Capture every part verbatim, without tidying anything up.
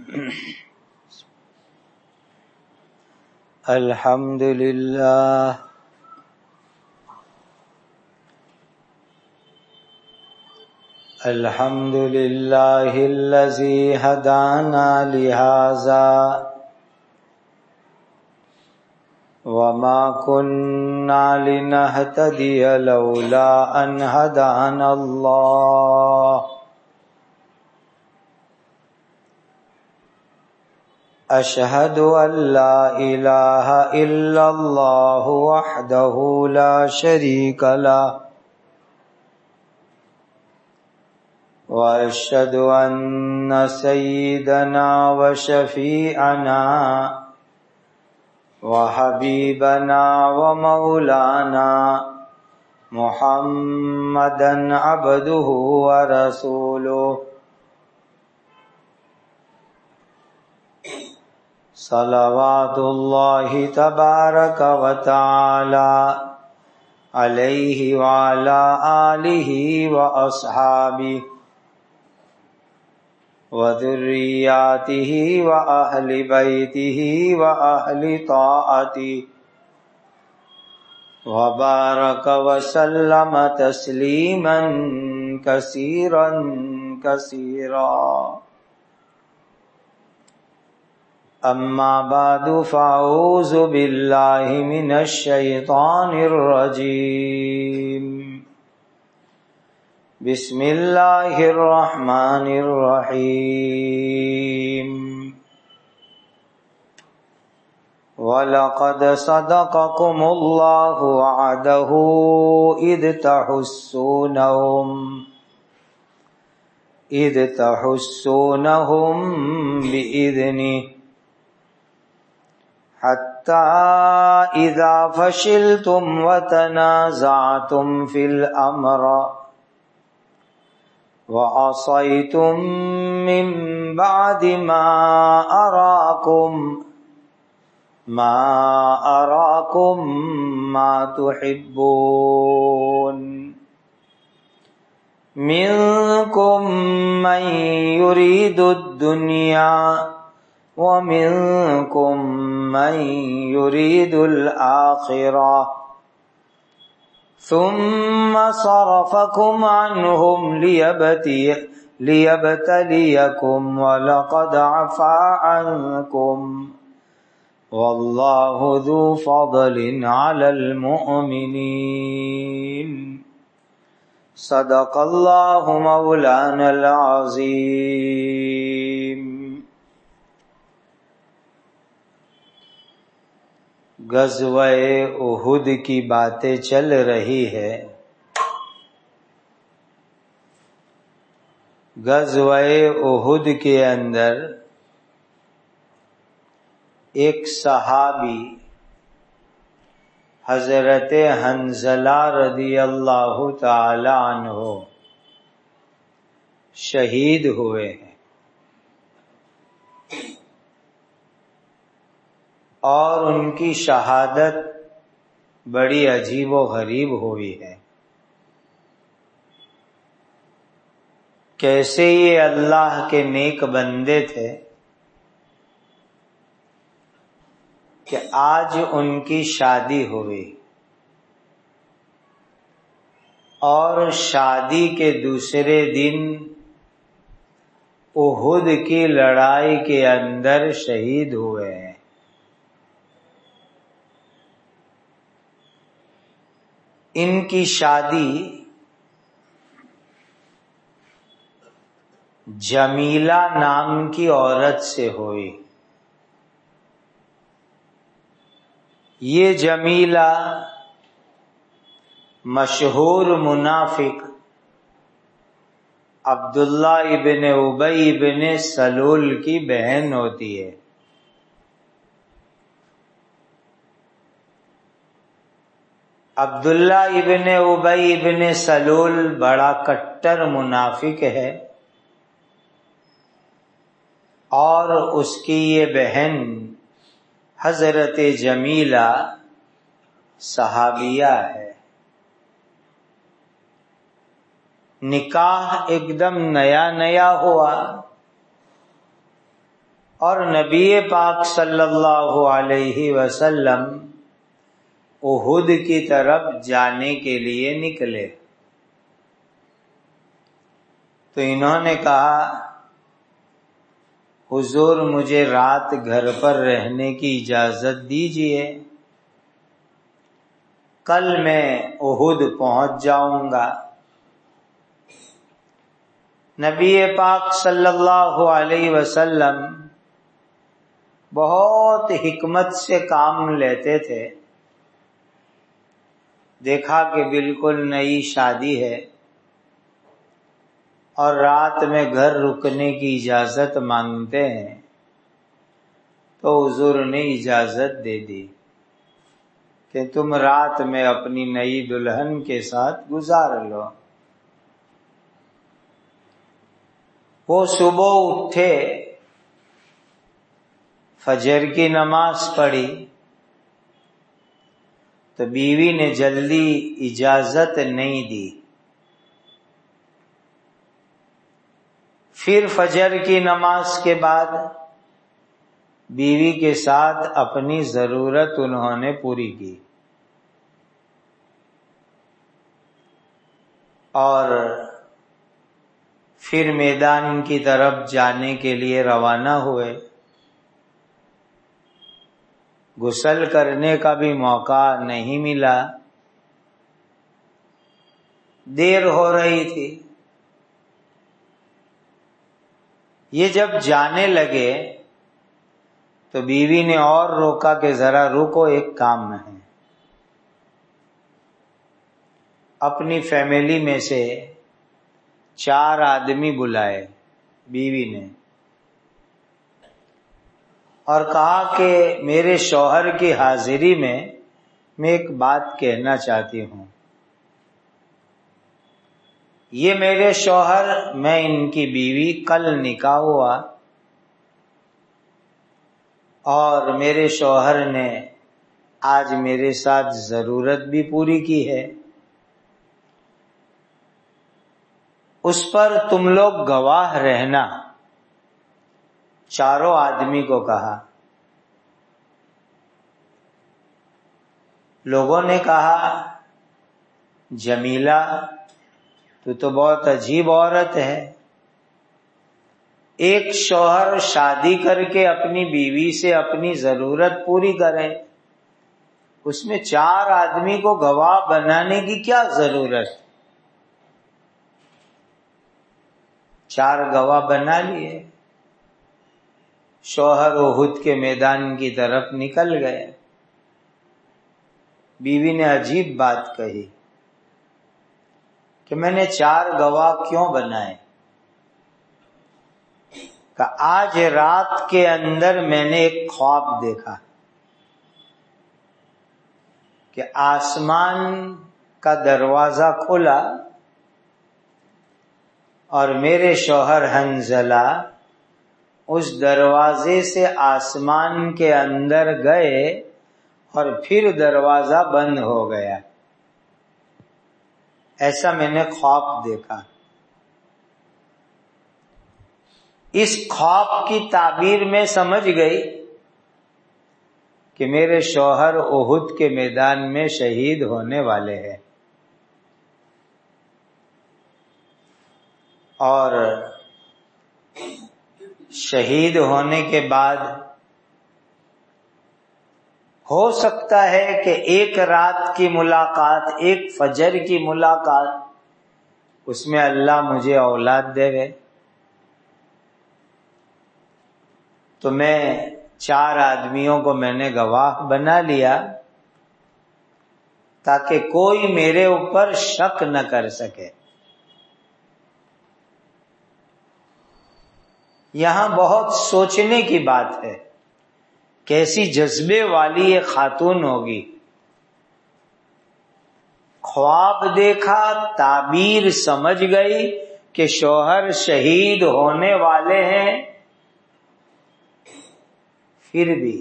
الحمد للہ الحمد للہ الذی ہدانا لہذا وما كنا لنهتدی لولا ان ہدانا اللہ اشہد ان لا الہ الا اللہ وحدہ لا شریک لہ واشہد ان سیدنا وشفیعنا وحبیبنا ومولانا محمدا عبدہ ورسولہ صلوات اللہ تبارک و تعالی علیہ وعلی آلہ واصحابہ وذریاتہ واہل بیتہ واہل طاعتہ وبارک وسلم تسلیما کثیرا کثیرا اما بعد فاعوذ باللہ من الشیطان الرجیم بسم اللہ الرحمن الرحیم وَلَقَدْ صَدَقَكُمُ اللَّهُ وَعْدَهُ إِذْ تَحُسُّونَهُمْ إِذْ تَحُسُّونَهُمْ بِإِذْنِهِ حَتَّى إِذَا فَشِلْتُمْ وَتَنَازَعْتُمْ فِي الْأَمْرِ وَعَصَيْتُمْ مِنْ بَعْدِ مَا أَرَاكُمْ مَا أَرَاكُمْ مَا تُحِبُّونَ مِنْكُمْ مَنْ يُرِيدُ الدُّنْيَا وَمِنْكُمْ مَنْ يُرِيدُ الْآخِرَةَ ثُمَّ صَرَفَكُمْ عَنْهُمْ لِيَبْتَلِيَكُمْ وَلَقَدْ عَفَا عَنْكُمْ وَاللَّهُ ذُو فَضْلٍ عَلَى الْمُؤْمِنِينَ صدق اللہ مولانا العظیم۔ غزوہ احد کی باتیں چل رہی ہے۔ غزوہ احد کے اندر ایک صحابی حضرت حنظلہ رضی اللہ تعالی عنہ شہید ہوئے ہیں، اور ان کی شہادت بڑی عجیب و غریب ہوئی ہے۔ کیسے یہ اللہ کے نیک بندے تھے کہ آج ان کی شادی ہوئی، اور شادی کے دوسرے دن احد کی لڑائی کے اندر شہید ہوئے ہیں۔ ان کی شادی جمیلہ نام کی عورت سے ہوئی۔ یہ جمیلہ مشہور منافق عبداللہ ابن ابی ابن سلول کی بہن ہوتی ہے۔ عبداللہ ابن ابی ابن سلول بڑا کٹر منافق ہے، اور اس کی یہ بہن حضرت جمیلہ صحابیہ ہے۔ نکاح ایک دم نیا نیا ہوا، اور نبی پاک صلی اللہ علیہ وسلم احد کی طرف جانے کے لیے نکلے تو انہوں نے کہا حضور مجھے رات گھر پر رہنے کی اجازت دیجیے، کل میں احد پہنچ جاؤں گا۔ نبی پاک صلی اللہ علیہ وسلم بہت حکمت سے کام لیتے تھے۔ دیکھا کہ بالکل نئی شادی ہے اور رات میں گھر رکنے کی اجازت مانگتے ہیں، تو حضور نے اجازت دے دی کہ تم رات میں اپنی نئی دلہن کے ساتھ گزار لو۔ وہ صبح اٹھے، فجر کی نماز پڑھی تو بیوی نے جلدی اجازت نہیں دی۔ پھر فجر کی نماز کے بعد بیوی کے ساتھ اپنی ضرورت انہوں نے پوری کی اور پھر میدان کی طرف جانے کے لیے روانہ ہوئے۔ غسل کرنے کا بھی موقع نہیں ملا، دیر ہو رہی تھی۔ یہ جب جانے لگے تو بیوی نے اور روکا کہ ذرا رکو، ایک کام ہے۔ اپنی فیملی میں سے چار آدمی بلائے بیوی نے اور کہا کہ میرے شوہر کی حاضری میں میں ایک بات کہنا چاہتی ہوں۔ یہ میرے شوہر، میں ان کی بیوی، کل نکاح ہوا اور میرے شوہر نے آج میرے ساتھ ضرورت بھی پوری کی ہے، اس پر تم لوگ گواہ رہنا۔ چاروں آدمی کو کہا۔ لوگوں نے کہا جمیلہ تو تو بہت عجیب عورت ہے، ایک شوہر شادی کر کے اپنی بیوی سے اپنی ضرورت پوری کرے، اس میں چار آدمی کو گواہ بنانے کی کیا ضرورت؟ چار گواہ بنا لیے، شوہر احد کے میدان کی طرف نکل گئے۔ بیوی نے عجیب بات کہی کہ میں نے چار گواہ کیوں بنائے؟ کہ آج رات کے اندر میں نے ایک خواب دیکھا کہ آسمان کا دروازہ کھلا اور میرے شوہر حنظلہ اس دروازے سے آسمان کے اندر گئے اور پھر دروازہ بند ہو گیا۔ ایسا میں نے خواب دیکھا۔ اس خواب کی تعبیر میں سمجھ گئی کہ میرے شوہر احد کے میدان میں شہید ہونے والے ہیں، اور شہید ہونے کے بعد ہو سکتا ہے کہ ایک رات کی ملاقات، ایک فجر کی ملاقات، اس میں اللہ مجھے اولاد دے گئے۔ تو میں چار آدمیوں کو میں نے گواہ بنا لیا تاکہ کوئی میرے اوپر شک نہ کر سکے۔ یہاں بہت سوچنے کی بات ہے، کیسی جذبے والی یہ خاتون ہوگی۔ خواب دیکھا، تعبیر سمجھ گئی کہ شوہر شہید ہونے والے ہیں، پھر بھی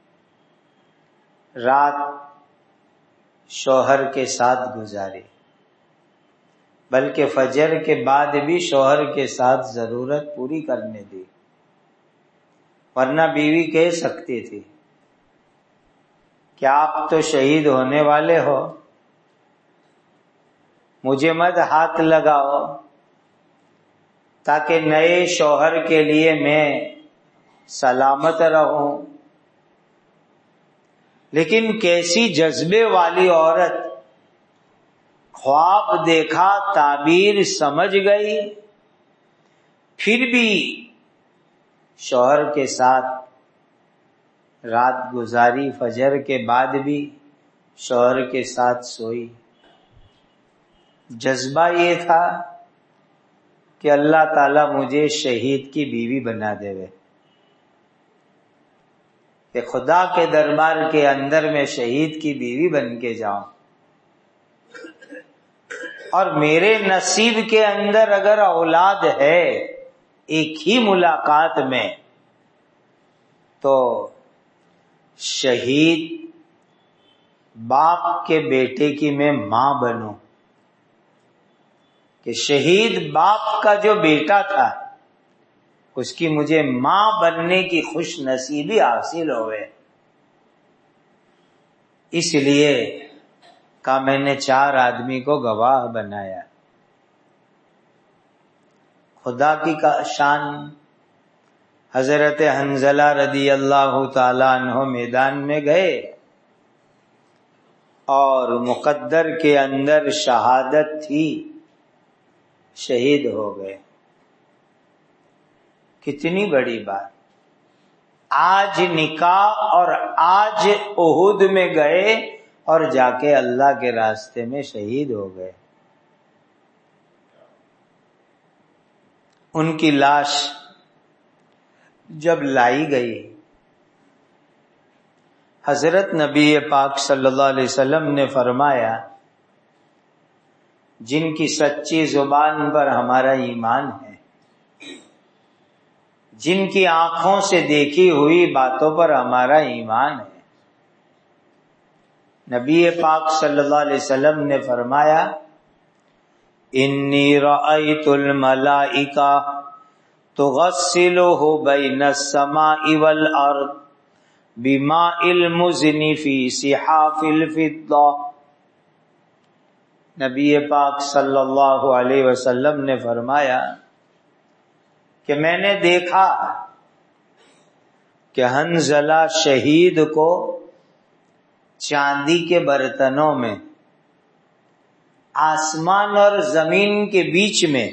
رات شوہر کے ساتھ گزاری، بلکہ فجر کے بعد بھی شوہر کے ساتھ ضرورت پوری کرنے دی۔ ورنہ بیوی کہہ سکتی تھی کہ آپ تو شہید ہونے والے ہو، مجھے مت ہاتھ لگاؤ، تاکہ نئے شوہر کے لیے میں سلامت رہوں۔ لیکن کیسی جذبے والی عورت، خواب دیکھا، تعبیر سمجھ گئی، پھر بھی شوہر کے ساتھ رات گزاری، فجر کے بعد بھی شوہر کے ساتھ سوئی۔ جذبہ یہ تھا کہ اللہ تعالیٰ مجھے شہید کی بیوی بنا دے وے، کہ خدا کے دربار کے اندر میں شہید کی بیوی بن کے جاؤں، اور میرے نصیب کے اندر اگر اولاد ہے ایک ہی ملاقات میں تو شہید باپ کے بیٹے کی میں ماں بنوں، کہ شہید باپ کا جو بیٹا تھا اس کی مجھے ماں بننے کی خوش نصیبی حاصل ہوئے۔ اس لیے کہ میں نے چار آدمی کو گواہ بنایا۔ خدا کی شان، حضرت حنظلہ رضی اللہ تعالی عنہ میدان میں گئے اور مقدر کے اندر شہادت تھی، شہید ہو گئے۔ کتنی بڑی بات! آج نکاح اور آج احد میں گئے اور جا کے اللہ کے راستے میں شہید ہو گئے۔ ان کی لاش جب لائی گئی، حضرت نبی پاک صلی اللہ علیہ وسلم نے فرمایا، جن کی سچی زبان پر ہمارا ایمان ہے، جن کی آنکھوں سے دیکھی ہوئی باتوں پر ہمارا ایمان ہے، نبی پاک صلی اللہ علیہ وسلم نے فرمایا، انی رأیت الملائکہ تغسلہ بین السماء والارض بماء المزن فی صحاف الفضہ۔ نبی پاک صلی اللہ علیہ وسلم نے فرمایا کہ میں نے دیکھا کہ حنظلہ شہید کو چاندی کے برتنوں میں آسمان اور زمین کے بیچ میں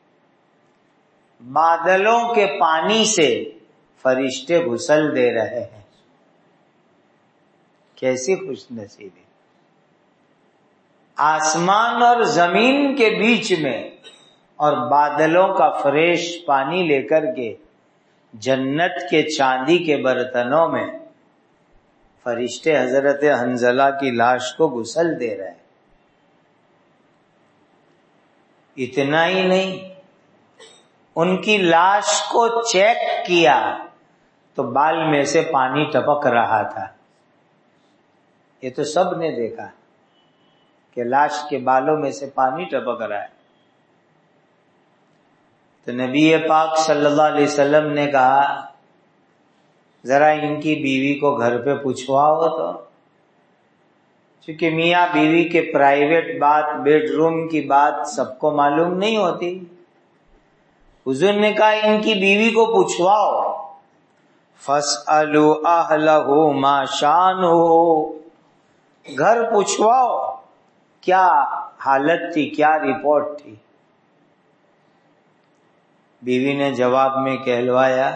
بادلوں کے پانی سے فرشتے غسل دے رہے ہیں۔ کیسی خوش نصیبی! آسمان اور زمین کے بیچ میں اور بادلوں کا فریش پانی لے کر کے جنت کے چاندی کے برتنوں میں فرشتے حضرت حنظلہ کی لاش کو غسل دے رہے ہیں۔ اتنا ہی نہیں، ان کی لاش کو چیک کیا تو بال میں سے پانی ٹپک رہا تھا۔ یہ تو سب نے دیکھا کہ لاش کے بالوں میں سے پانی ٹپک رہا ہے۔ تو نبی پاک صلی اللہ علیہ وسلم نے کہا، ذرا ان کی بیوی کو گھر پہ پوچھواؤ تو، چونکہ میاں بیوی کے پرائیویٹ بات، بیڈ روم کی بات سب کو معلوم نہیں ہوتی۔ حضور نے کہا ان کی بیوی کو پوچھواؤ، فَاسْأَلُوا أَهْلَهُ مَا شَانُهُ، گھر پوچھواؤ کیا حالت تھی، کیا رپورٹ تھی۔ بیوی نے جواب میں کہلوایا،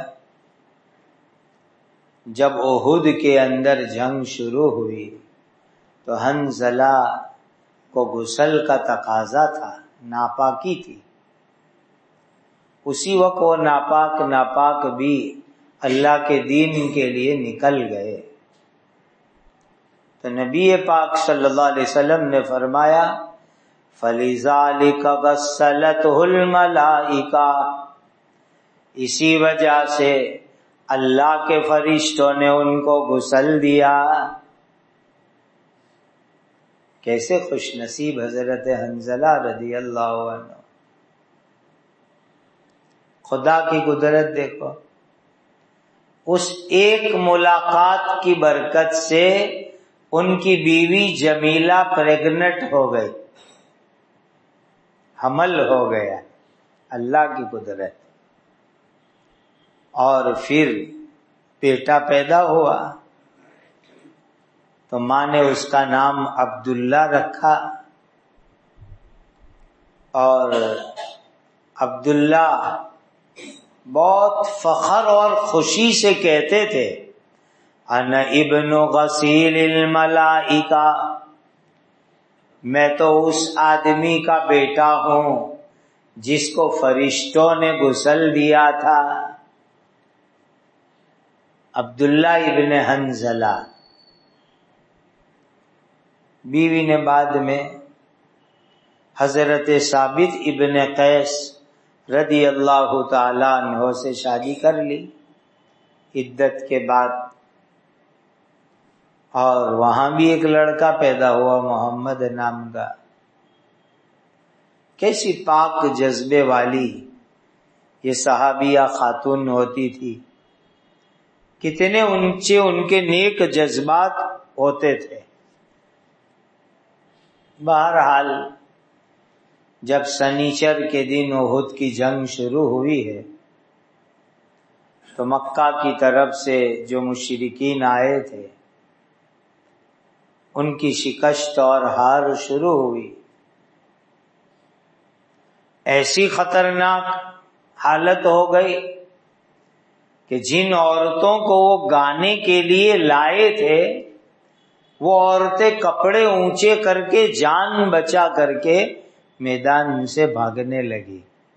جب احد کے اندر جنگ شروع ہوئی تو حنظلہ کو غسل کا تقاضا تھا، ناپاکی تھی، اسی وقت وہ ناپاک ناپاک بھی اللہ کے دین کے لیے نکل گئے۔ تو نبی پاک صلی اللہ علیہ وسلم نے فرمایا، فَلِذَلِكَ غَسَّلَتْهُ الْمَلَائِكَةُ، اسی وجہ سے اللہ کے فرشتوں نے ان کو غسل دیا۔ کیسے خوش نصیب حضرت حنظلہ رضی اللہ عنہ! خدا کی قدرت دیکھو، اس ایک ملاقات کی برکت سے ان کی بیوی جمیلہ پریگنٹ ہو گئی، حمل ہو گیا، اللہ کی قدرت، اور پھر بیٹا پیدا ہوا تو ماں نے اس کا نام عبداللہ رکھا، اور عبداللہ بہت فخر اور خوشی سے کہتے تھے انا ابن غسیل الملائکہ، میں تو اس آدمی کا بیٹا ہوں جس کو فرشتوں نے غسل دیا تھا، عبداللہ ابن حنظلہ۔ بیوی نے بعد میں حضرت ثابت ابن قیس رضی اللہ تعالی عنہ سے شادی کر لی عدت کے بعد، اور وہاں بھی ایک لڑکا پیدا ہوا محمد نام کا۔ کیسی پاک جذبے والی یہ صحابیہ خاتون ہوتی تھی، کتنے اونچے ان کے نیک جذبات ہوتے تھے۔ بہرحال جب سنیچر کے دن احد کی جنگ شروع ہوئی ہے تو مکہ کی طرف سے جو مشرکین آئے تھے ان کی شکست اور ہار شروع ہوئی۔ ایسی خطرناک حالت ہو گئی کہ جن عورتوں کو وہ گانے کے لیے لائے تھے وہ عورتیں کپڑے اونچے کر کے جان بچا کر کے میدان سے بھاگنے لگی،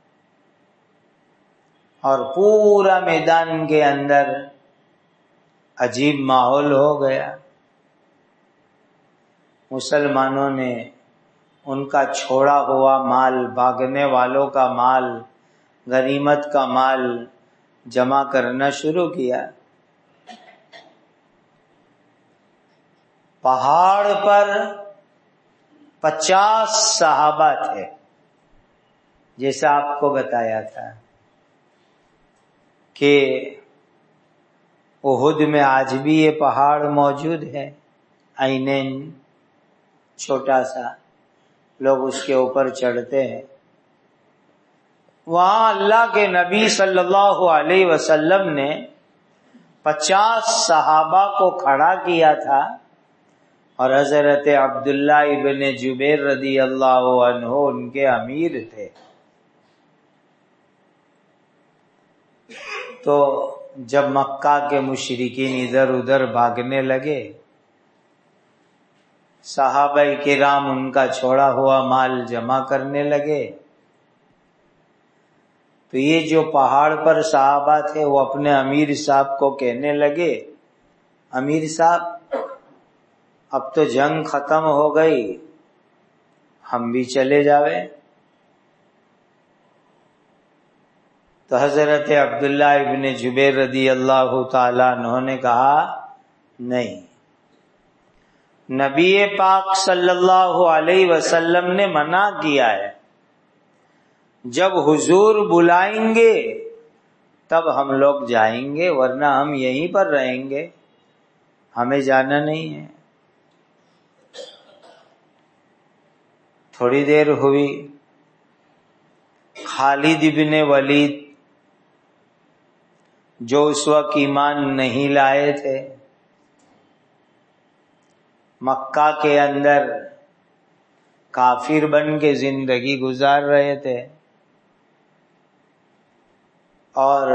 اور پورا میدان کے اندر عجیب ماحول ہو گیا۔ مسلمانوں نے ان کا چھوڑا ہوا مال، بھاگنے والوں کا مال، غنیمت کا مال جمع کرنا شروع کیا۔ پہاڑ پر پچاس صحابہ تھے، جیسا آپ کو بتایا تھا کہ احد میں آج بھی یہ پہاڑ موجود ہے، عینین، چھوٹا سا، لوگ اس کے اوپر چڑھتے ہیں۔ وہاں اللہ کے نبی صلی اللہ علیہ وسلم نے پچاس صحابہ کو کھڑا کیا تھا، اور حضرت عبداللہ ابن جبیر رضی اللہ عنہ ان کے امیر تھے۔ تو جب مکہ کے مشرکین ادھر ادھر بھاگنے لگے، صحابہ کرام ان کا چھوڑا ہوا مال جمع کرنے لگے، تو یہ جو پہاڑ پر صحابہ تھے وہ اپنے امیر صاحب کو کہنے لگے، امیر صاحب اب تو جنگ ختم ہو گئی، ہم بھی چلے جاوے۔ تو حضرت عبداللہ ابن جبیر رضی اللہ تعالی عنہ نے کہا نہیں، نبی پاک صلی اللہ علیہ وسلم نے منع کیا ہے، جب حضور بلائیں گے تب ہم لوگ جائیں گے، ورنہ ہم یہیں پر رہیں گے، ہمیں جانا نہیں ہے۔ تھوڑی دیر ہوئی، خالد بن ولید جو اس وقت ایمان نہیں لائے تھے، مکہ کے اندر کافر بن کے زندگی گزار رہے تھے، اور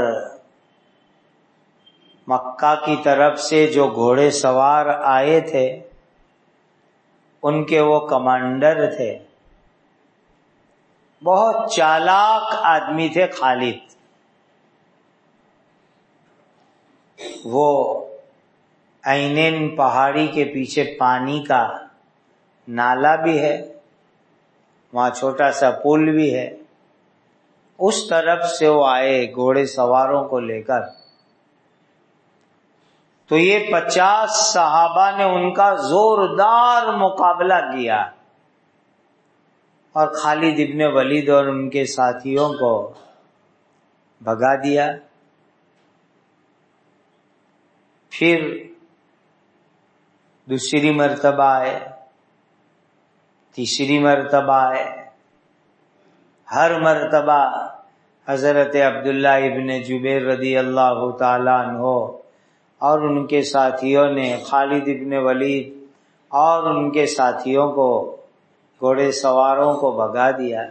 مکہ کی طرف سے جو گھوڑے سوار آئے تھے ان کے وہ کمانڈر تھے، بہت چالاک آدمی تھے خالد۔ وہ عینین پہاڑی کے پیچھے پانی کا نالا بھی ہے، وہاں چھوٹا سا پل بھی ہے، اس طرف سے وہ آئے گھوڑے سواروں کو لے کر، تو یہ پچاس صحابہ نے ان کا زوردار مقابلہ کیا اور خالد ابن ولید اور ان کے ساتھیوں کو بھگا دیا۔ پھر دوسری مرتبہ آئے، تیسری مرتبہ آئے، ہر مرتبہ حضرت عبداللہ ابن جبیر رضی اللہ تعالیٰ عنہ اور ان کے ساتھیوں نے خالد ابن ولید اور ان کے ساتھیوں کو، گھوڑے سواروں کو بھگا دیا۔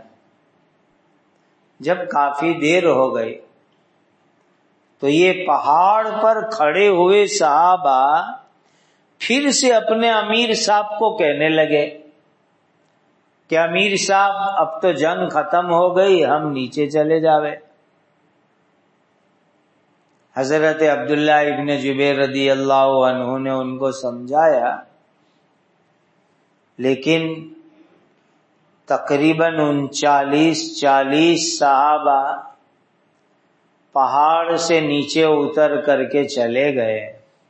جب کافی دیر ہو گئی تو یہ پہاڑ پر کھڑے ہوئے صحابہ پھر سے اپنے امیر صاحب کو کہنے لگے کہ امیر صاحب اب تو جنگ ختم ہو گئی، ہم نیچے چلے جاوے۔ حضرت عبداللہ ابن جبیر رضی اللہ عنہ نے ان کو سمجھایا، لیکن تقریباً انچالیس چالیس صحابہ پہاڑ سے نیچے اتر کر کے چلے گئے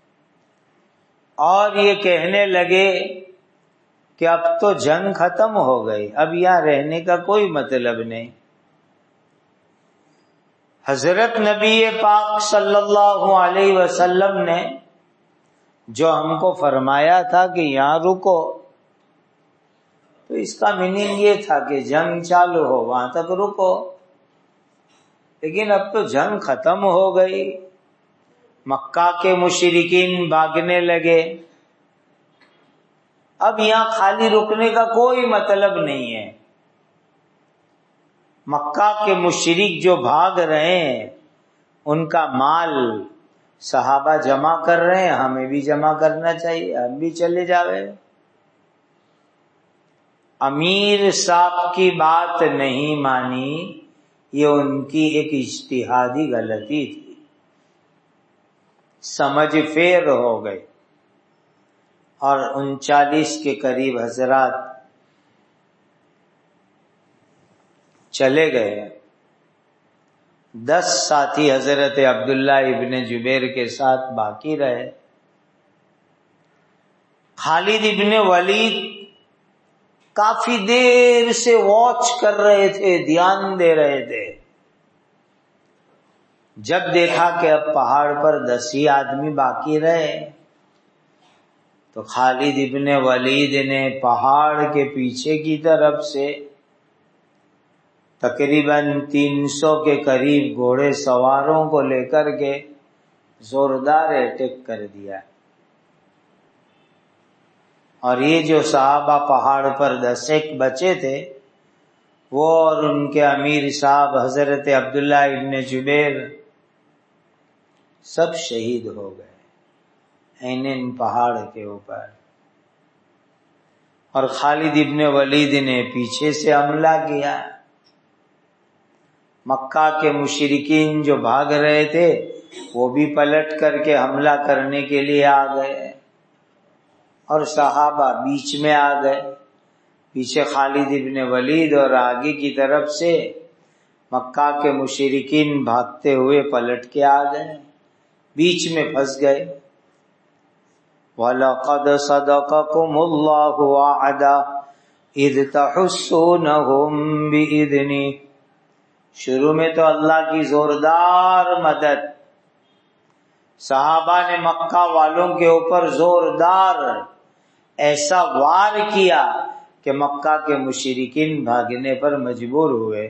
اور یہ کہنے لگے کہ اب تو جنگ ختم ہو گئی، اب یہاں رہنے کا کوئی مطلب نہیں۔ حضرت نبی پاک صلی اللہ علیہ وسلم نے جو ہم کو فرمایا تھا کہ یہاں رکو، تو اس کا میننگ یہ تھا کہ جنگ چالو ہو وہاں تک رکو، لیکن اب تو جنگ ختم ہو گئی، مکہ کے مشرکین بھاگنے لگے، اب یہاں خالی رکنے کا کوئی مطلب نہیں ہے۔ مکہ کے مشرک جو بھاگ رہے ہیں ان کا مال صحابہ جمع کر رہے ہیں، ہمیں بھی جمع کرنا چاہیے، ہم بھی چلے جاوے۔ امیر صاحب کی بات نہیں مانی، یہ ان کی ایک اجتہادی غلطی تھی، سمجھ پھیر ہو گئی، اور انچالیس کے قریب حضرات چلے گئے۔ دس ساتھی حضرت عبداللہ ابن جبیر کے ساتھ باقی رہے۔ خالد ابن ولید کافی دیر سے واچ کر رہے تھے، دھیان دے رہے تھے۔ جب دیکھا کہ اب پہاڑ پر دس ہی آدمی باقی رہے تو خالد ابن ولید نے پہاڑ کے پیچھے کی طرف سے تقریباً تین سو کے قریب گھوڑے سواروں کو لے کر کے زوردار اٹیک کر دیا، اور یہ جو صحابہ پہاڑ پر دس ایک بچے تھے وہ اور ان کے امیر صاحب حضرت عبداللہ ابن جبیر سب شہید ہو گئے اینن پہاڑ کے اوپر، اور خالد ابن ولید نے پیچھے سے حملہ کیا۔ مکہ کے مشرکین جو بھاگ رہے تھے وہ بھی پلٹ کر کے حملہ کرنے کے لیے آ گئے، اور صحابہ بیچ میں آ گئے، پیچھے خالد ابن ولید اور آگے کی طرف سے مکہ کے مشرکین بھاگتے ہوئے پلٹ کے آ گئے، بیچ میں پھنس گئے۔ وَلَقَدْ صَدَقَكُمُ اللَّهُ وَعْدَهُ إِذْ تَحُسُّونَهُمْ بِإِذْنِهِ، شروع میں تو اللہ کی زوردار مدد، صحابہ نے مکہ والوں کے اوپر زوردار ایسا وار کیا کہ مکہ کے مشرکین بھاگنے پر مجبور ہوئے۔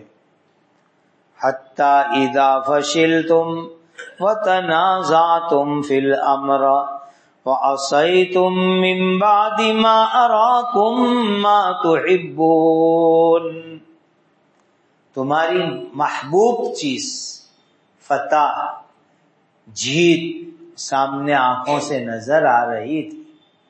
حَتَّى إِذَا فَشِلْتُمْ وَتَنَازَعْتُمْ فِي الْأَمْرِ وَعَصَيْتُمْ مِنْ بَعْدِ مَا أَرَاكُمْ مَا تُحِبُّونَ، تمہاری محبوب چیز فتح، جیت سامنے آنکھوں سے نظر آ رہی تھی،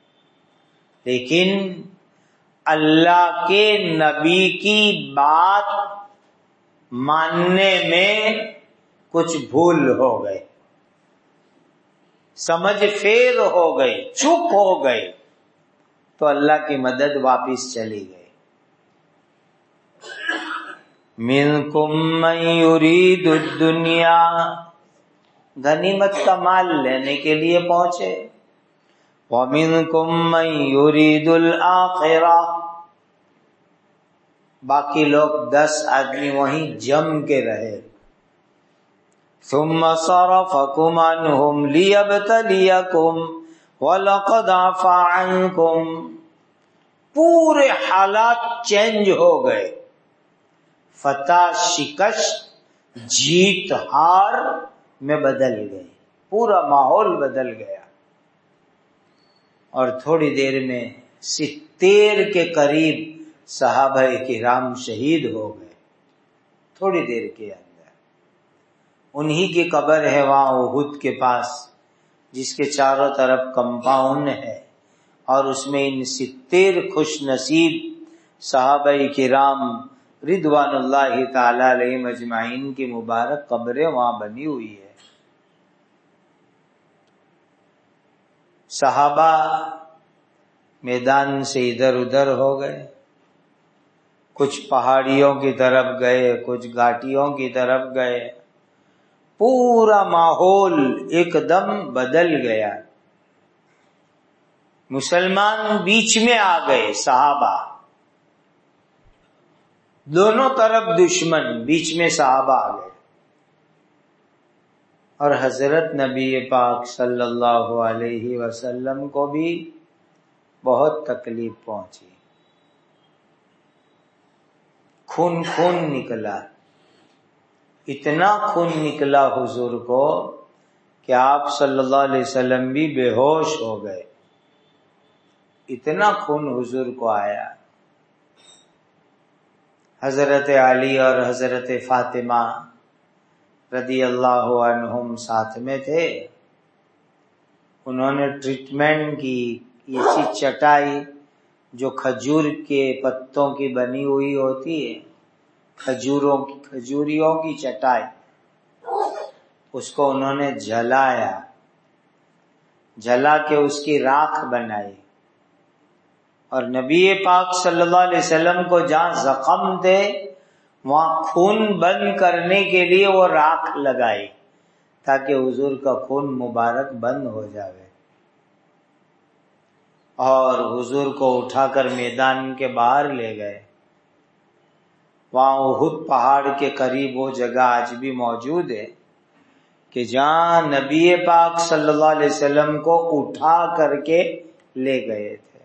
لیکن اللہ کے نبی کی بات ماننے میں کچھ بھول ہو گئے، سمجھ پھیر ہو گئی، چپ ہو گئی، تو اللہ کی مدد واپس چلی گئی۔ منکم من یرید الدنیا، غنیمت کا مال لینے کے لیے پہنچے، ومنکم من یرید الآخرہ، باقی لوگ دس آدمی وہیں جم کے رہے۔ ثم صرفكم عنهم ليبتليكم وَلَقَدْ عَفَا عَنْكُمْ. پورے حالات چینج ہو گئے، فتح شکست جیت ہار میں بدل گئے، پورا ماحول بدل گیا، اور تھوڑی دیر میں ستر کے قریب صحابہ کرام شہید ہو گئے، تھوڑی دیر کے اندر. انہی کی قبر ہے وہاں احد کے پاس، جس کے چاروں طرف کمپاؤنڈ ہے، اور اس میں ان ستر خوش نصیب صحابہ کرام رضوان اللہ تعالی علیہم اجمعین کی مبارک قبریں وہاں بنی ہوئی ہے. صحابہ میدان سے ادھر ادھر ہو گئے، کچھ پہاڑیوں کی طرف گئے، کچھ گھاٹیوں کی طرف گئے، پورا ماحول ایک دم بدل گیا. مسلمان بیچ میں آ گئے، صحابہ دونوں طرف دشمن، بیچ میں صحابہ آ گئے، اور حضرت نبی پاک صلی اللہ علیہ وسلم کو بھی بہت تکلیف پہنچی، خون خون نکلا، اتنا خون نکلا حضور کو کہ آپ صلی اللہ علیہ وسلم بھی بے ہوش ہو گئے، اتنا خون حضور کو آیا. حضرت علی اور حضرت فاطمہ رضی اللہ عنہم ساتھ میں تھے، انہوں نے ٹریٹمنٹ کی. ایسی چٹائی جو کھجور کے پتوں کی بنی ہوئی ہوتی ہے، کھجوروں کی کھجوریوں کی چٹائی، اس کو انہوں نے جلایا، جلا کے اس کی راکھ بنائی، اور نبی پاک صلی اللہ علیہ وسلم کو جہاں زخم تھے وہاں خون بند کرنے کے لیے وہ راکھ لگائی، تاکہ حضور کا خون مبارک بند ہو جائے. اور حضور کو اٹھا کر میدان کے باہر لے گئے. وہاں احد پہاڑ کے قریب وہ جگہ آج بھی موجود ہے کہ جہاں نبی پاک صلی اللہ علیہ وسلم کو اٹھا کر کے لے گئے تھے.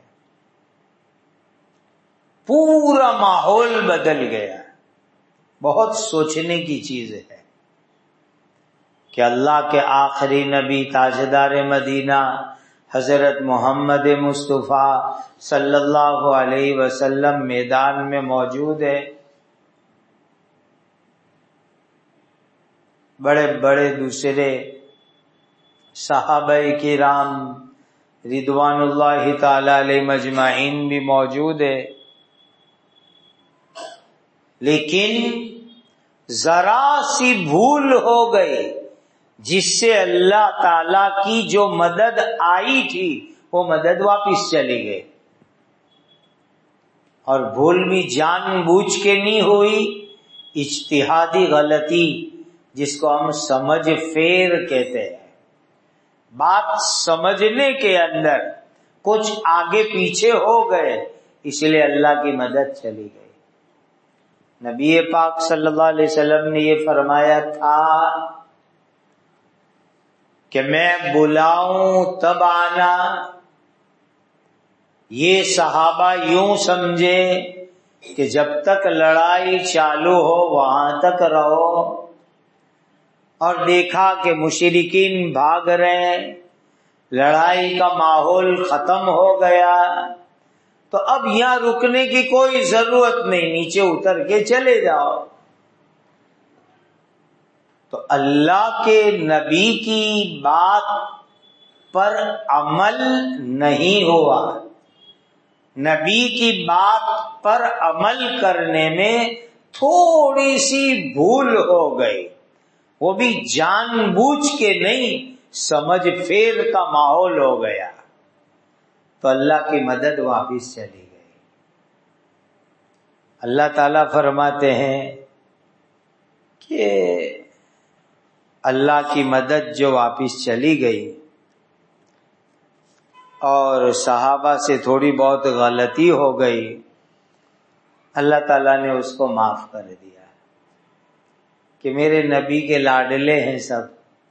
پورا ماحول بدل گیا. بہت سوچنے کی چیز ہے کہ اللہ کے آخری نبی تاجدار مدینہ حضرت محمد مصطفیٰ صلی اللہ علیہ وسلم میدان میں موجود ہے. بڑے بڑے دوسرے صحابہ کرام رضوان اللہ تعالی علیہ اجمعین بھی موجود ہے، لیکن ذرا سی بھول ہو گئی جس سے اللہ تعالی کی جو مدد آئی تھی وہ مدد واپس چلی گئی. اور بھول بھی جان بوجھ کے نہیں ہوئی، اجتہادی غلطی جس کو ہم سمجھ پھیر کہتے ہیں. بات سمجھنے کے اندر کچھ آگے پیچھے ہو گئے، اس لیے اللہ کی مدد چلی گئی. نبی پاک صلی اللہ علیہ وسلم نے یہ فرمایا تھا کہ میں بلاؤں تب آنا. یہ صحابہ یوں سمجھے کہ جب تک لڑائی چالو ہو وہاں تک رہو، اور دیکھا کہ مشرکین بھاگ رہے ہیں، لڑائی کا ماحول ختم ہو گیا، تو اب یہاں رکنے کی کوئی ضرورت نہیں، نیچے اتر کے چلے جاؤ. تو اللہ کے نبی کی بات پر عمل نہیں ہوا. نبی کی بات پر عمل کرنے میں تھوڑی سی بھول ہو گئی، وہ بھی جان بوجھ کے نہیں، سمجھ پھیر کا ماحول ہو گیا، تو اللہ کی مدد واپس چلی گئی. اللہ تعالیٰ فرماتے ہیں کہ اللہ کی مدد جو واپس چلی گئی اور صحابہ سے تھوڑی بہت غلطی ہو گئی، اللہ تعالیٰ نے اس کو معاف کر دیا کہ میرے نبی کے لاڈلے ہیں سب،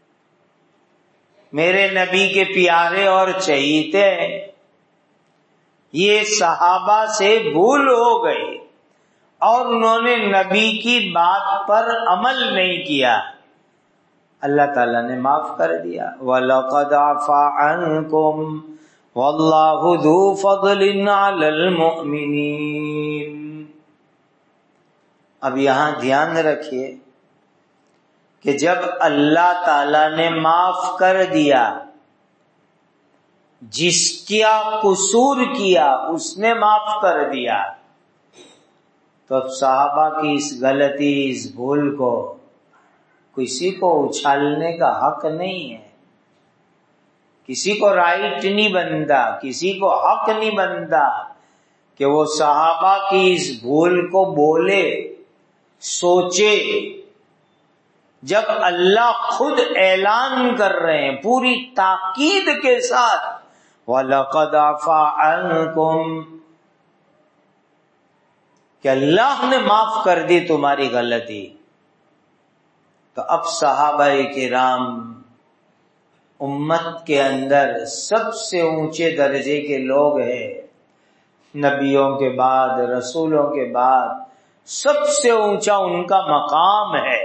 میرے نبی کے پیارے اور چہیتے ہیں، یہ صحابہ سے بھول ہو گئی اور انہوں نے نبی کی بات پر عمل نہیں کیا، اللہ تعالیٰ نے معاف کر دیا۔ وَلَقَدْ عَفَا عَنْكُمْ وَاللَّهُ ذُو فَضْلٍ عَلَى الْمُؤْمِنِينَ۔ اب یہاں دھیان رکھیے کہ جب اللہ تعالیٰ نے معاف کر دیا، جس کیا قصور کیا اس نے معاف کر دیا، تو اب صحابہ کی اس غلطی، اس بھول کو کسی کو اچھالنے کا حق نہیں ہے، کسی کو رائٹ نہیں بنتا، کسی کو حق نہیں بنتا کہ وہ صحابہ کی اس بھول کو بولے، سوچے، جب اللہ خود اعلان کر رہے ہیں پوری تاکید کے ساتھ وَلَقَدْ عَفَا عَنْكُمْ، کہ اللہ نے معاف کر دی تمہاری غلطی، تو اب صحابہ کرام امت کے اندر سب سے اونچے درجے کے لوگ ہیں، نبیوں کے بعد، رسولوں کے بعد سب سے اونچا ان کا مقام ہے۔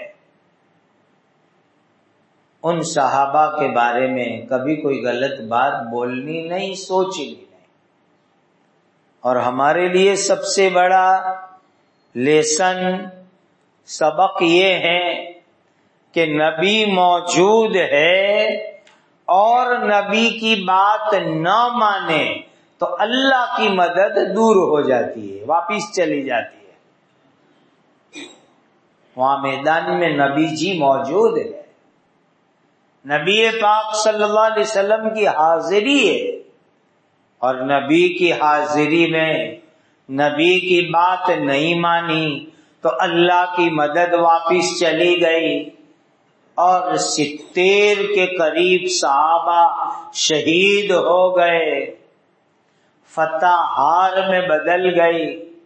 ان صحابہ کے بارے میں کبھی کوئی غلط بات بولنی نہیں، سوچنی نہیں۔ اور ہمارے لیے سب سے بڑا لیسن، سبق یہ ہے کہ نبی موجود ہے اور نبی کی بات نہ مانے تو اللہ کی مدد دور ہو جاتی ہے، واپس چلی جاتی ہے۔ وہاں میدان میں نبی جی موجود ہے، نبی پاک صلی اللہ علیہ وسلم کی حاضری ہے، اور نبی کی حاضری میں نبی کی بات نہیں مانی تو اللہ کی مدد واپس چلی گئی، اور ستر کے قریب صحابہ شہید ہو گئے، فتح ہار میں بدل گئی۔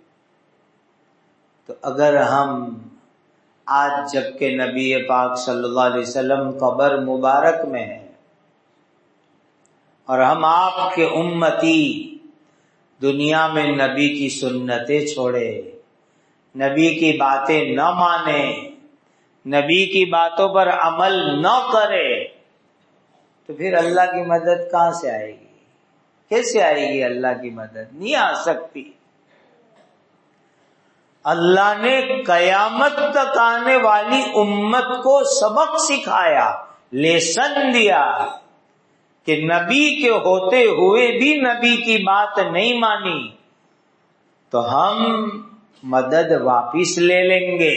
تو اگر ہم آج جب کہ نبی پاک صلی اللہ علیہ وسلم قبر مبارک میں ہیں اور ہم آپ کے امتی دنیا میں نبی کی سنتیں چھوڑے، نبی کی باتیں نہ مانے، نبی کی باتوں پر عمل نہ کرے، تو پھر اللہ کی مدد کہاں سے آئے گی؟ کیسے آئے گی اللہ کی مدد؟ نہیں آ سکتی۔ اللہ نے قیامت تک آنے والی امت کو سبق سکھایا، لیسن دیا کہ نبی کے ہوتے ہوئے بھی نبی کی بات نہیں مانی تو ہم مدد واپس لے لیں گے۔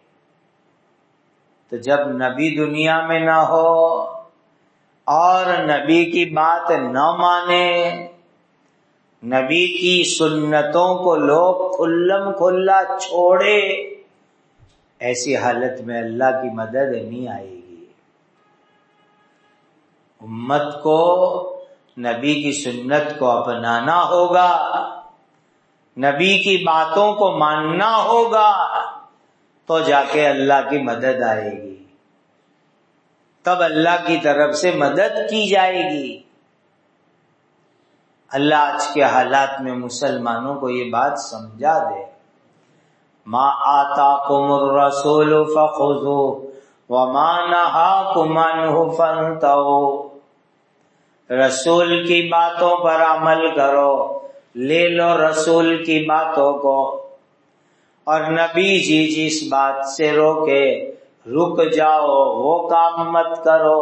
تو جب نبی دنیا میں نہ ہو اور نبی کی بات نہ مانے، نبی کی سنتوں کو لوگ کھلم کھلا چھوڑے، ایسی حالت میں اللہ کی مدد نہیں آئے گی۔ امت کو نبی کی سنت کو اپنانا ہوگا، نبی کی باتوں کو ماننا ہوگا، تو جا کے اللہ کی مدد آئے گی، تب اللہ کی طرف سے مدد کی جائے گی۔ اللہ آج کے حالات میں مسلمانوں کو یہ بات سمجھا دے، ما آتاکم الرسول فخذوہ وما نہاکم عنہ فانتہوا، رسول کی باتوں پر عمل کرو، لے لو رسول کی باتوں کو، اور نبی جی جس بات سے روکے رک جاؤ، وہ کام مت کرو۔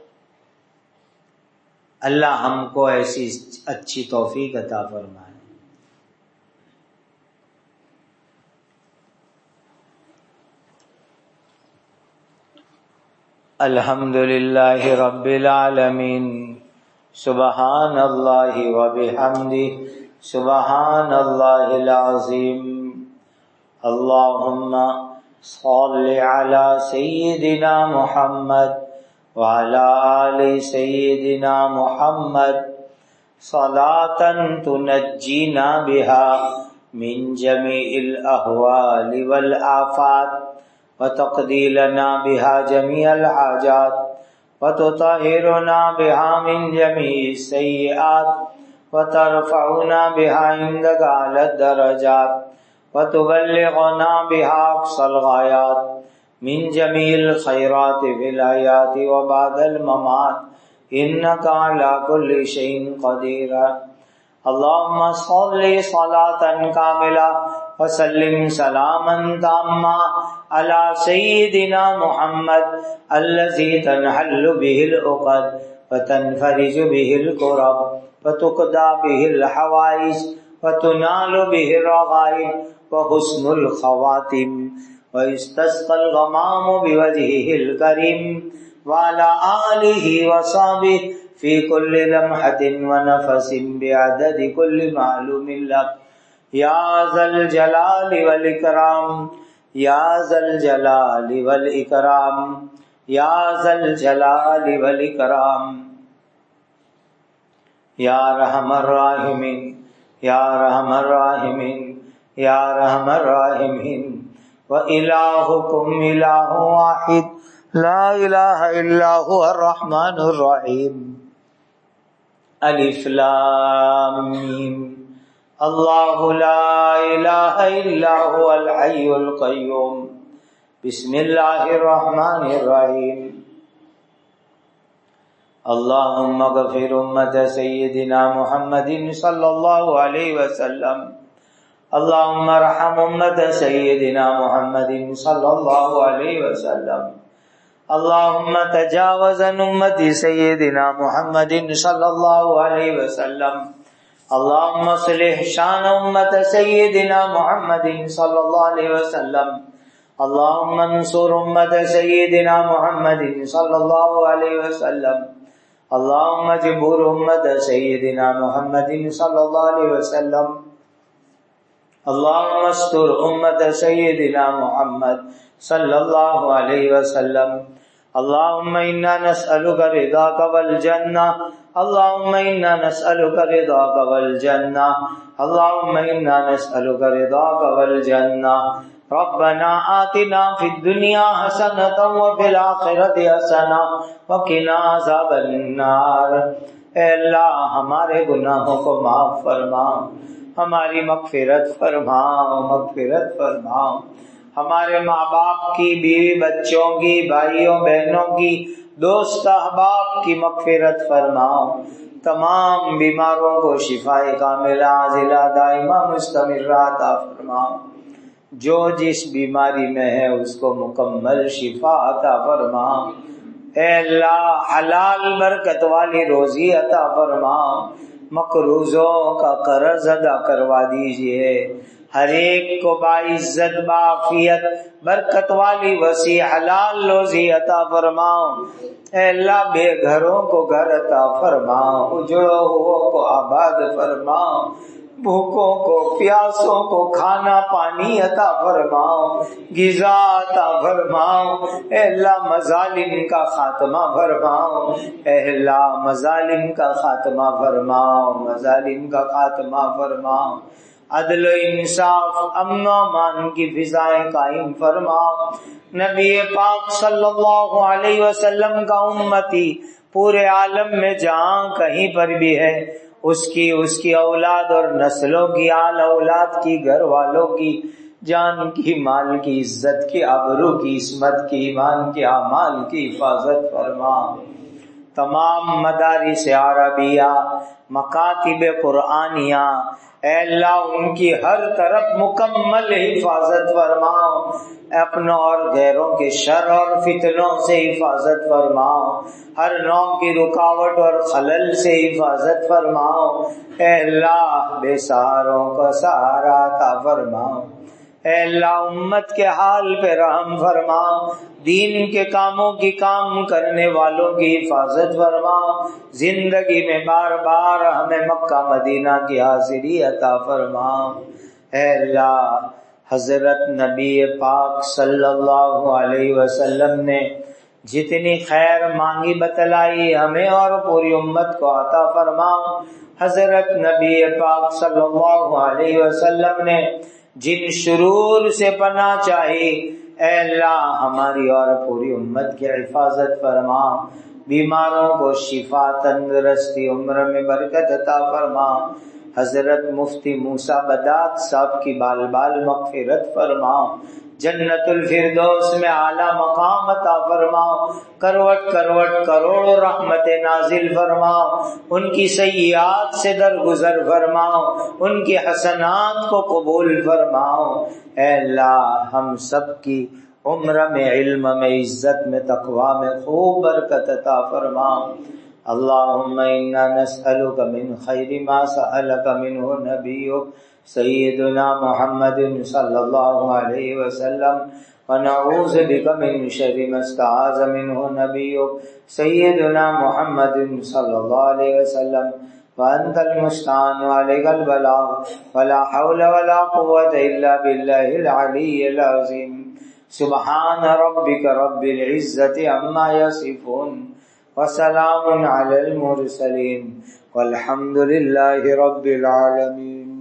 اللہ ہم کو ایسی اچھی توفیق عطا فرمائے۔ الحمد للہ رب العالمین، سبحان اللہ وبحمدہ، سبحان اللہ العظیم۔ اللہم صل علی سیدنا محمد وعلی آل سیدنا محمد صلاۃ تنجینا بہا من جمیع الاحوال والآفات وتقضي لنا بها جميع الحاجات وتطهرنا بها من جميع السيئات وترفعنا بها عندك على الدرجات وتبلغنا بها أقصى الغايات من جميع الخيرات في الحياة وبعد الممات إنك على كل شيء قدير. اللهم صل صلاة كاملة وسلم سلاما تاما على سيدنا محمد الذي تنحل به العقد وتنفرج به الكرب وتقضى به الحوائج وتنال به الرغائب وحسن الخواتم ويستسقى الغمام بوجهه الكريم وعلى آله وصحبه في كل لمحة ونفس بعدد كل معلوم لك يا ذا الجلال والإكرام يا ذا الجلال والإكرام يا ذا الجلال والإكرام يا رحم الراحمين يا رحم الراحمين يا رحم الراحمين وإلهكم إله واحد لا إله إلا هو الرحمن الرحيم. الف لام میم اللہ لا الہ الا هو الحی القیوم. بسم اللہ الرحمن الرحیم. اللہم اغفر امت سیدنا محمد صلی اللہ علیہ وسلم. اللہم ارحم امت سیدنا محمد صلی اللہ علیہ وسلم. اللہم تجاوز عن امت سیدنا محمد صلی اللہ علیہ وسلم. اللہم اصلح شان امت سیدنا محمد صلی اللہ علیہ وسلم. اللہم انصر امت سیدنا محمد صلی اللہ علیہ وسلم. اللہم اجبر امت سیدنا محمد صلی اللہ علیہ وسلم. اللہم استر امت سیدنا محمد صلی اللہ علیہ وسلم. اللہم انا نسألک رضاک والجنہ. اللہم انا نسألک رضاک والجنہ. اللہم انا نسألک رضاک والجنہ. ربنا آتنا فی الدنیا حسنۃ وفی الآخرۃ حسنہ وقنا عذاب النار. اے اللہ ہمارے گناہوں کو معاف فرما، ہماری مغفرت فرما مغفرت فرما. ہمارے ماں باپ کی، بیوی بچوں کی، بھائیوں بہنوں کی، دوست احباب کی مغفرت فرماؤ. تمام بیماروں کو شفاء کاملہ عاجلہ دائمہ مستمرہ عطا فرماؤ. جو جس بیماری میں ہے اس کو مکمل شفا عطا فرماؤ. اے اللہ حلال برکت والی روزی عطا فرماؤ. مقروضوں کا قرض ادا کروا دیجئے. ہر ایک کو باعزت بعافیت برکت والی وسیع حلال روزی عطا فرماؤ. اے اللہ بے گھروں کو گھر عطا فرماؤ، اجڑوں کو آباد فرماؤ، بھوکوں کو پیاسوں کو کھانا پانی عطا فرماؤ، غذا عطا فرماؤ. اے اللہ مظالم کا خاتمہ فرماؤ. اے اللہ مظالم کا خاتمہ فرماؤ مظالم کا خاتمہ فرماؤ. عدل و انصاف، امن و امان کی فضائیں قائم فرماؤ. نبی پاک صلی اللہ علیہ وسلم کا امتی پورے عالم میں جہاں کہیں پر بھی ہے، اس کی اس کی اولاد اور نسلوں کی، آل اولاد کی، گھر والوں کی جان کی، مال کی، عزت کی، آبرو کی، عصمت کی، ایمان کے اعمال کی حفاظت فرما. تمام مدارس عربیہ، مکاتب قرآنیہ، اے اللہ ان کی ہر طرف مکمل حفاظت فرماؤ. اپنوں اور غیروں کے شر اور فتنوں سے حفاظت فرماؤ. ہر نوع کی رکاوٹ اور خلل سے حفاظت فرماؤ. اے اللہ بے سہاروں کا سہارا عطا فرماؤ. اے اللہ امت کے حال پہ رحم فرماؤ. دین کے کاموں کی کام کرنے والوں کی حفاظت فرماؤ. زندگی میں بار بار ہمیں مکہ مدینہ کی حاضری عطا فرماؤ. اے اللہ حضرت نبی پاک صلی اللہ علیہ وسلم نے جتنی خیر مانگی بتلائی ہمیں اور پوری امت کو عطا فرماؤ. حضرت نبی پاک صلی اللہ علیہ وسلم نے جن شرور سے پناہ چاہی اے اللہ ہماری اور پوری امت کی حفاظت فرما، بیماروں کو شفا، تندرستی، عمر میں برکت عطا فرما۔ حضرت مفتی موسیٰ بدات صاحب کی بال بال مغفرت فرما، جنت الفردوس میں اعلیٰ مقام عطا فرما، کروٹ کروٹ کروڑوں رحمت نازل فرما، ان کی سیئات سے درگزر فرما، ان کی حسنات کو قبول فرماؤ۔ اے اللہ ہم سب کی عمر میں، علم میں، عزت میں، تقوی میں خوب برکت عطا فرما۔ اللہم انا نسألک من خیر ما سألک منہ نبیک سیدنا محمد صلی اللہ علیہ وسلم، ونعوذ بک من شر ما استعاذ منہ نبیک سیدنا محمد صلی اللہ علیہ وسلم، وانت المستعان وعلیک البلاغ ولا حول ولا قوة الا باللہ العلی العظیم۔ سبحان ربک رب العزت عما یصفون وسلام علی المرسلین والحمد للہ رب العالمین۔